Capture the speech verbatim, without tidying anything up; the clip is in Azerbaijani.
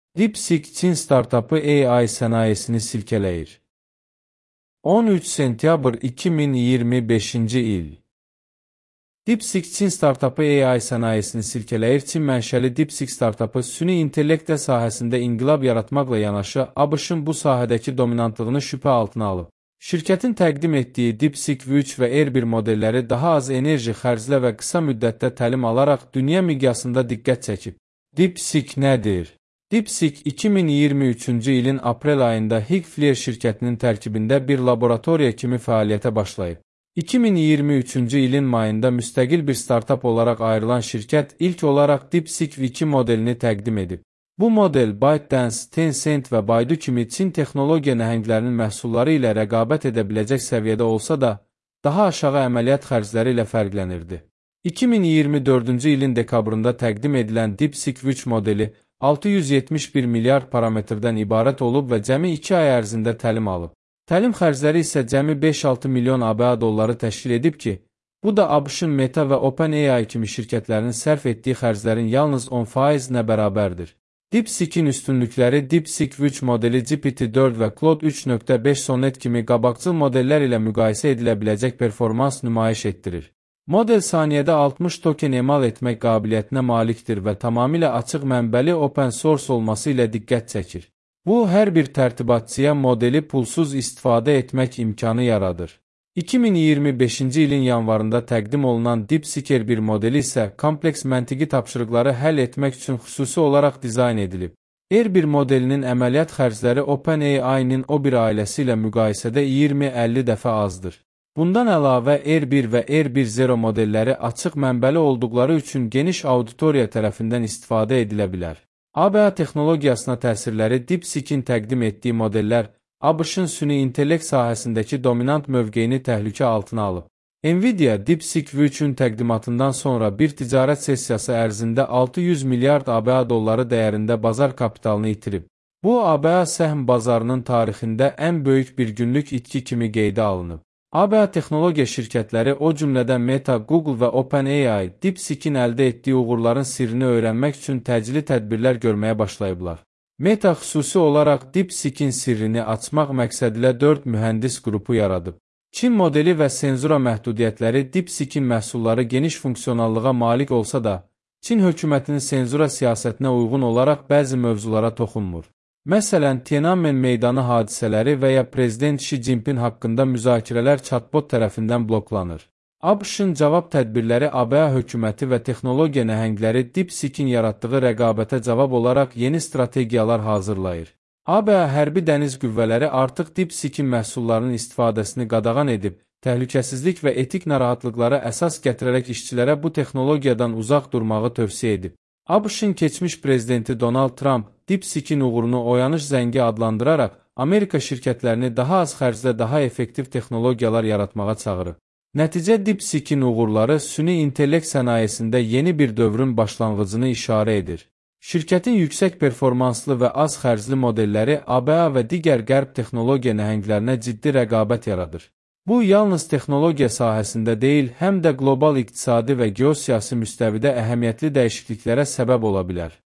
DeepSeek Çin startapı A I sənayesini silkeləyir. on üç sentyabr iki min iyirmi beşinci il. DeepSeek Çin startapı A I sənayesini silkeləyir. Çin mənşəli DeepSeek startapı süni intellekt sahəsində inqilab yaratmaqla yanaşı, ABŞ-ın bu sahədəki dominantlığını şübhə altına alıb. Şirkətin təqdim etdiyi DeepSeek V üç və R bir modelləri daha az enerji xərclə və qısa müddətdə təlim alaraq dünya miqyasında diqqət çəkib. DeepSeek nədir? DeepSeek iki min iyirmi üçüncü ilin aprel ayında Higflyer şirkətinin tərkibində bir laboratoriya kimi fəaliyyətə başlayıb. iki min iyirmi üçüncü ilin mayında müstəqil bir startap olaraq ayrılan şirkət ilk olaraq DeepSeek V iki modelini təqdim edib. Bu model ByteDance, Tencent və Baidu kimi Çin texnologiya nəhənglərinin məhsulları ilə rəqabət edə biləcək səviyyədə olsa da, daha aşağı əməliyyat xərcləri ilə fərqlənirdi. iki min iyirmi dördüncü ilin dekabrında təqdim edilən DeepSeek V üç modeli altı yüz yetmiş bir milyard parametrdən ibarət olub və cəmi iki ay ərzində təlim alıb. Təlim xərcləri isə cəmi beş altı milyon ABŞ dolları təşkil edib ki, bu da ABŞ-ın Meta və OpenAI kimi şirkətlərinin sərf etdiyi xərclərin yalnız on faizinə bərabərdir. DeepSeek-in üstünlükləri DeepSeek V üç modeli G P T dörd və Claude üç nöqtə beş Sonnet kimi qabaqcıl modellər ilə müqayisə edilə biləcək performans nümayiş etdirir. Model saniyədə altmış token emal etmək qabiliyyətinə malikdir və tamamilə açıq mənbəli open source olması ilə diqqət çəkir. Bu, hər bir tərtibatçıya modeli pulsuz istifadə etmək imkanı yaradır. iki min iyirmi beşinci ilin yanvarında təqdim olunan DeepSeek R bir modeli isə kompleks məntiqi tapşırıqları həll etmək üçün xüsusi olaraq dizayn edilib. R bir modelinin əməliyyat xərcləri OpenAI-nin o bir ailəsi ilə müqayisədə iyirmi əlli dəfə azdır. Bundan əlavə R bir və R bir nöqtə zero modelləri açıq mənbəli olduqları üçün geniş auditoriya tərəfindən istifadə edilə bilər. A B A texnologiyasına təsirləri DeepSeek-in təqdim etdiyi modellər ABŞ-ın süni intellekt sahəsindəki dominant mövqeyini təhlükə altına alıb. Nvidia DeepSeek V üçün təqdimatından sonra bir ticarət sessiyası ərzində altı yüz milyard ABŞ dolları dəyərində bazar kapitalını itirib. Bu, ABŞ səhm bazarının tarixində ən böyük bir günlük itki kimi qeydə alınıb. A B A texnologiya şirkətləri, o cümlədən Meta, Google və OpenAI, DeepSeek-in əldə etdiyi uğurların sirrini öyrənmək üçün təcili tədbirlər görməyə başlayıblar. Meta xüsusi olaraq DeepSeek-in sirrini açmaq məqsədilə dörd mühəndis qrupu yaradıb. Çin modeli və senzura məhdudiyyətləri DeepSeek-in məhsulları geniş funksionallığa malik olsa da, Çin hökumətinin senzura siyasətinə uyğun olaraq bəzi mövzulara toxunmur. Məsələn, Tiananmen meydanı hadisələri və ya Prezident Xi Jinping haqqında müzakirələr chatbot tərəfindən bloklanır. ABŞ-ın cavab tədbirləri A B A hökuməti və texnologiya nəhəngləri DeepSeek-in yaratdığı rəqabətə cavab olaraq yeni strategiyalar hazırlayır. A B A hərbi dəniz qüvvələri artıq DeepSeek-in məhsullarının istifadəsini qadağan edib, təhlükəsizlik və etik narahatlıqlara əsas gətirərək işçilərə bu texnologiyadan uzaq durmağı tövsiyə edib. ABŞ-ın keçmiş prezidenti Donald Trump, DeepSeek-in uğurunu oyanış zəngi adlandıraraq, Amerika şirkətlərini daha az xərclə daha effektiv texnologiyalar yaratmağa çağırır. Nəticə DeepSeek-in uğurları süni intellekt sənayesində yeni bir dövrün başlanğıcını işarə edir. Şirkətin yüksək performanslı və az xərcli modelləri A B A və digər qərb texnologiya nəhənglərinə ciddi rəqabət yaradır. Bu, yalnız texnologiya sahəsində deyil, həm də qlobal iqtisadi və geosiyasi müstəvidə əhəmiyyətli dəyişikliklərə səbəb ola bilər.